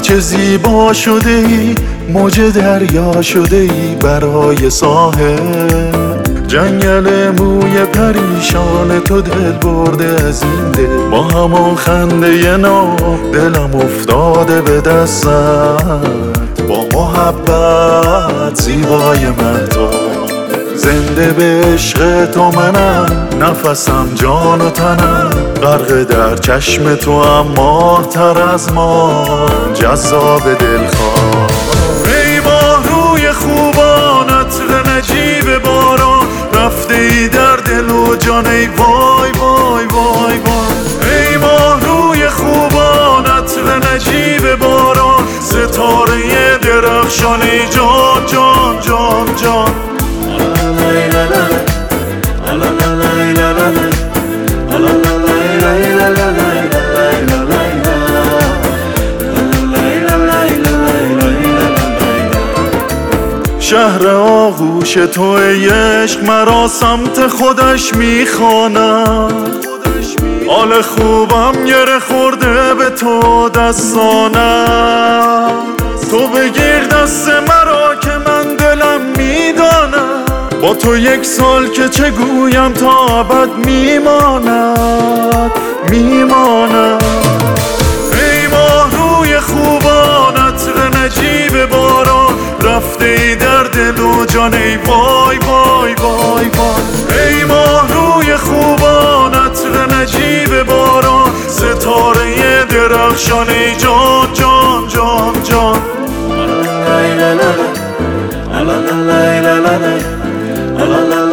چه زیبا شده ای، موج دریا شده ای برای ساحل. جنگل موی پریشان تو دل برده از این دل، با همون خنده ناب دلم افتاده به دستت. با محبت زیبای من تو، زنده به عشق تو منم، نفسم جان و تنم، غرق در چشم تو اما تر از ما جذاب دلخواه. ای ماه روی خوبان عطر نجیب باران، رفته ای در دل و جان ای وای وای وای وای. ای ماه روی خوبان عطر نجیب باران، ستاره درخشانی جان جان جان جان. شهر آغوش تو ای عشق مرا سمت خودش میخواند، حال خوبم گره خورده به تو دستانم. تو بگیر دست مرا که من دلم میدانم، با تو یک سال که چه گویم تا ابد میماند میماند. ای ماه روی خوبان عطر نجیب باران، رفته ای در دل و جان ای وای وای وای وای. ای ماه روی خوبان عطر نجیب باران، ستاره درخشانی جان جان جان جان. La la la la la la la la la la la la la